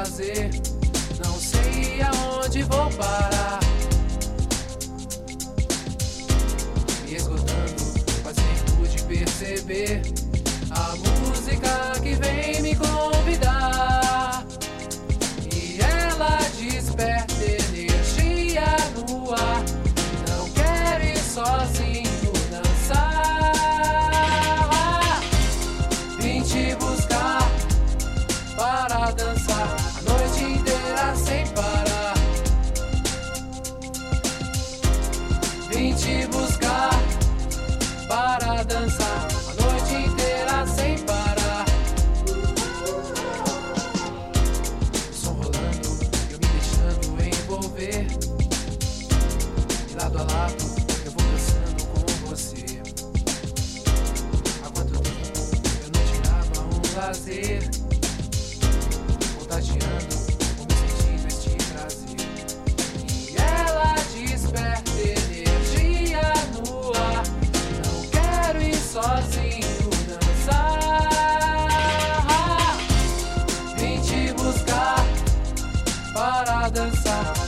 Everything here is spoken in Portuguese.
fazer, não sei aonde vou parar. Me esgotando, mas nem pude perceber a música que vem me convidar. E ela desperta energia no ar. Não quero ir sozinho dançar. Vim te buscar para dançar a noite inteira sem parar. Vim te buscar para dançar a noite inteira sem parar. Som rolando, eu me deixando envolver. De lado a lado, eu vou dançando com você. Há quanto tempo eu não tirava um lazer, contagiando o meu sentido, este prazer. E ela desperta energia no ar. Não quero ir sozinho dançar. Vim te buscar para dançar